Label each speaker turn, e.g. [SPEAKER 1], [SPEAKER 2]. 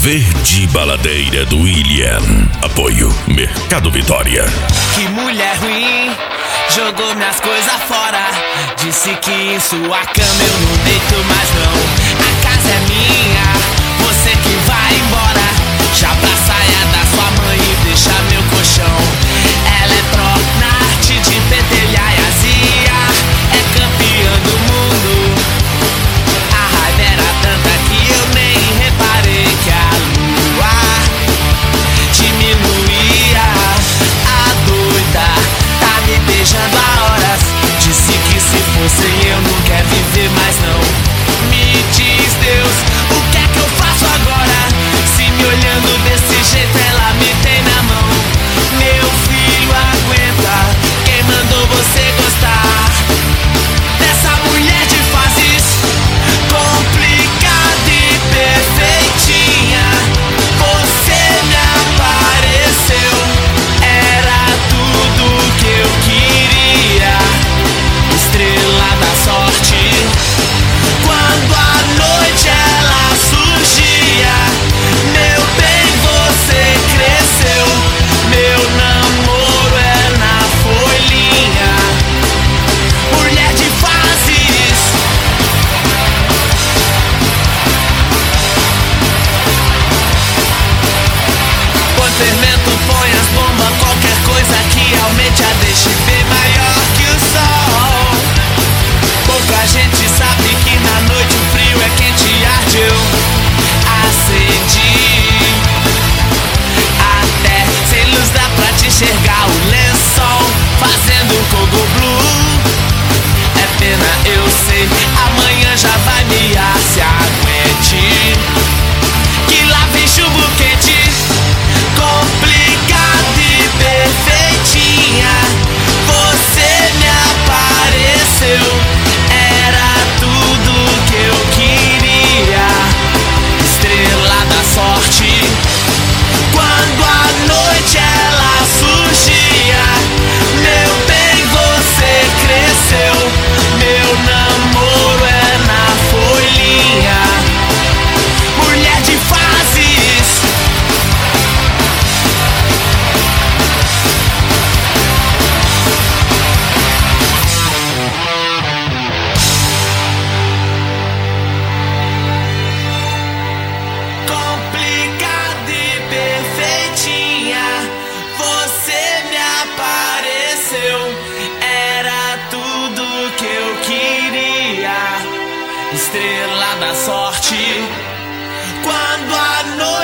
[SPEAKER 1] Verde Baladeira do William. Apoio Mercado Vitória.
[SPEAKER 2] Que mulher ruim, jogou minhas coisas fora. Disse que em sua cama eu não deito mais não. A casa é minha, você que vai embora. Já pra saia da sua mãe e deixa meu colchão. Ela é pró na arte de pentelhar e azia. É campeã do mundo. A raiva era tanta que eu nem reparei que a lua diminuía. A doida tá me beijando há horas. Disse que se fosse eu não quer viver mais não. Me diz Deus, o que é que eu faço agora? Se me olhando desse jeito ela me tem na mão. Meu filho aguenta, quem mandou você gostar dessa mulher de fases complicada e perfeitinha? Você me apareceu, era tudo que eu queria. Estrela da sorte, quando a noite ela surgia. Meu bem, você cresceu, meu namoro é na folhinha. Mulher de fases, põe fermento, põe as bombas, qualquer coisa que aumente a deixe bem maior que o sol. Pouca gente sabe que na noite o frio é quente e arde. Eu acendi, até sem luz dá pra te enxergar o lençol fazendo cogo blue. É pena, eu sei, amanhã já vai miar, se aguente. Que lá vem chumbo quente, complicada e perfeitinha. Você me apareceu, era tudo que eu queria. Estrela da sorte, quando a noite ela surgia. Meu bem, você cresceu, meu namoro é na folhinha. Mulher de fases, complicada e perfeitinha. Você me apareceu, era tudo que eu queria. Estrela da sorte, quando a noite